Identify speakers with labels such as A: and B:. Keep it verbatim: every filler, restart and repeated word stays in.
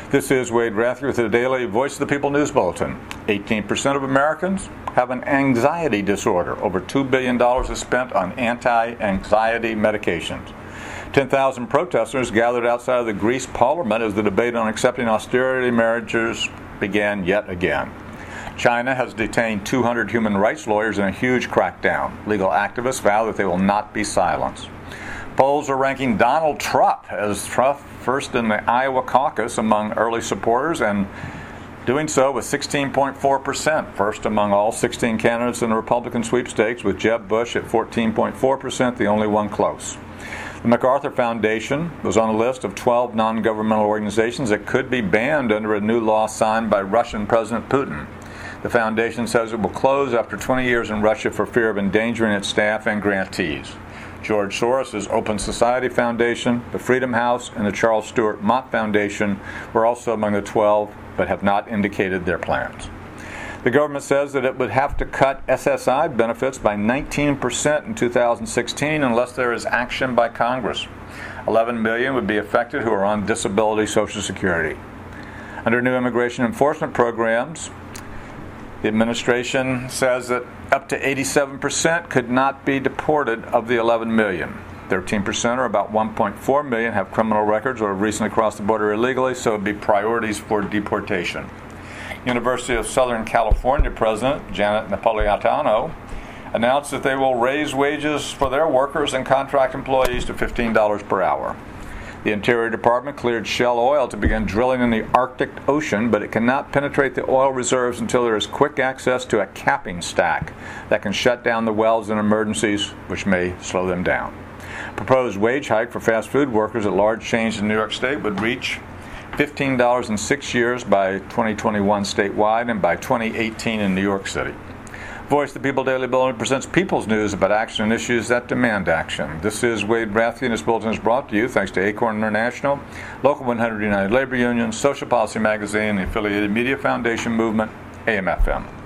A: This is Wade Rathke with the Daily Voice of the People News Bulletin. eighteen percent of Americans have an anxiety disorder. Over two billion dollars is spent on anti-anxiety medications. ten thousand protesters gathered outside of the Greece Parliament as the debate on accepting austerity measures began yet again. China has detained two hundred human rights lawyers in a huge crackdown. Legal activists vow that they will not be silenced. Polls are ranking Donald Trump as Trump first in the Iowa caucus among early supporters, and doing so with sixteen point four percent, first among all sixteen candidates in the Republican sweepstakes, with Jeb Bush at fourteen point four percent, the only one close. The MacArthur Foundation was on a list of twelve non-governmental organizations that could be banned under a new law signed by Russian President Putin. The foundation says it will close after twenty years in Russia for fear of endangering its staff and grantees. George Soros' Open Society Foundation, the Freedom House, and the Charles Stewart Mott Foundation were also among the twelve, but have not indicated their plans. The government says that it would have to cut S S I benefits by nineteen percent in two thousand sixteen unless there is action by Congress. eleven million would be affected who are on disability Social Security. Under new immigration enforcement programs, the administration says that up to eighty-seven percent could not be deported of the eleven million. thirteen percent, or about one point four million, have criminal records or have recently crossed the border illegally, so it would be priorities for deportation. University of Southern California President Janet Napolitano announced that they will raise wages for their workers and contract employees to fifteen dollars per hour. The Interior Department cleared Shell Oil to begin drilling in the Arctic Ocean, but it cannot penetrate the oil reserves until there is quick access to a capping stack that can shut down the wells in emergencies, which may slow them down. Proposed wage hike for fast food workers at large chains in New York State would reach fifteen dollars in six years by twenty twenty-one statewide and by twenty eighteen in New York City. Voice of the People Daily Bulletin presents people's news about action and issues that demand action. This is Wade Rathke, and this bulletin is brought to you thanks to Acorn International, Local one hundred United Labor Union, Social Policy Magazine, the Affiliated Media Foundation Movement, A M F M.